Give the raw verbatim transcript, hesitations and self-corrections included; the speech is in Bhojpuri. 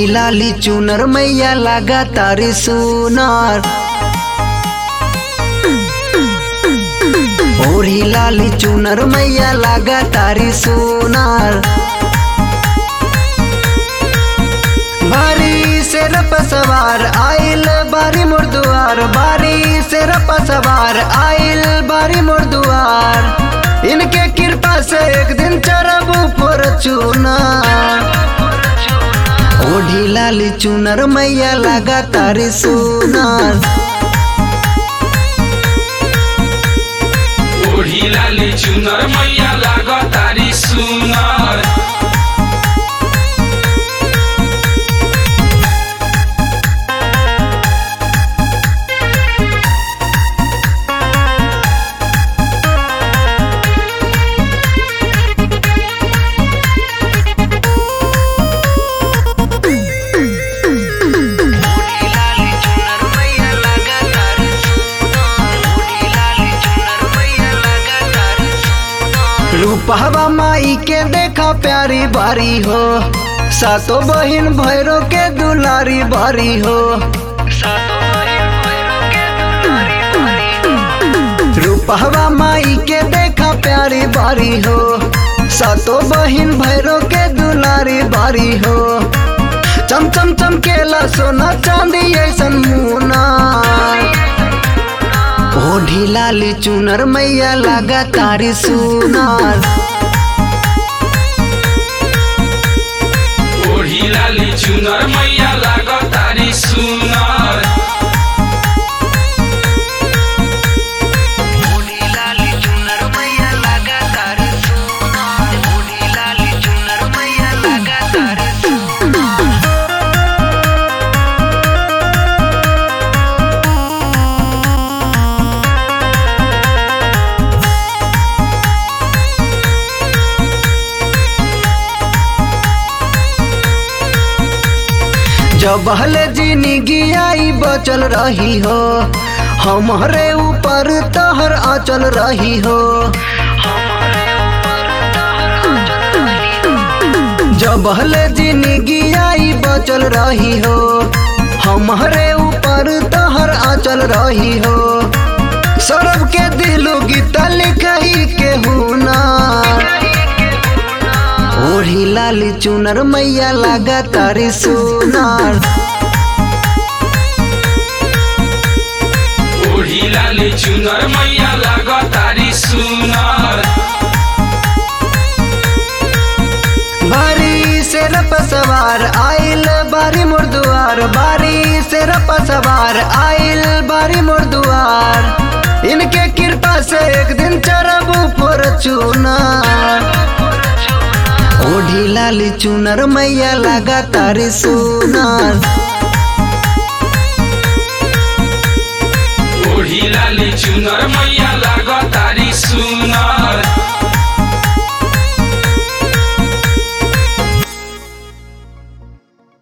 ओढ़ी लाली चुनर मैया लगा तारी सुनार। ओढ़ी लाली चुनर मैया लगा तारी सुनार। बारी से रप सवार आइल बारी मोर दुआर। बारी से रप सवार आइल बारी मोर दुआर। इनके कृपा से एक दिन चरब ऊपर चुनार। ओढ़ी लाली चुनर मैया लगा तारी सुनार। ओढ़ी लाली चुनर मैया लगा तारी सुनार। रूपहवा माई के देखा प्यारी बारी हो। सातो बहिन भैरो के दुलारी बारी हो। रूपहवा माई के देखा प्यारी बारी हो। सातो बहिन भैरो के दुलारी बारी हो। चम चम चमकेला सोना चांदी ऐसन मुना। ओढ़ी लाली चुनर मैया लगा तारी सुनार। ओढ़ी लाली चुनर मैया लगा तारी सुनार। ओढ़ी लाली चुनर मैया लगा तारी सुनार। ओढ़ी लाली चुनर मैया लगा तारी सुनार। जब हले जिंदगी आई बचल रही हो। हमारे ऊपर तहर आचल रही हो। जब हले जिंदगी आई बचल रही हो। हमारे ऊपर तहर आचल रही हो। सौरभ के दिलो गीता लिखही के हुना। ओढ़ी लाली चुनर मैया लगा तारी सुनार। ओढ़ी लाली चुनर मैया लगा तारी सुनार। बारी से रप सवार आइल बारी मोर दुआर। बारी से रप सवार आइल बारी मोर दुआर। इनके कृपा से एक दिन चरब ऊपर चुनार। ओढ़ी लाली चुनर मैया लगा तारी सुनार। ओढ़ी लाली चुनर मैया लगा तारी सुनार।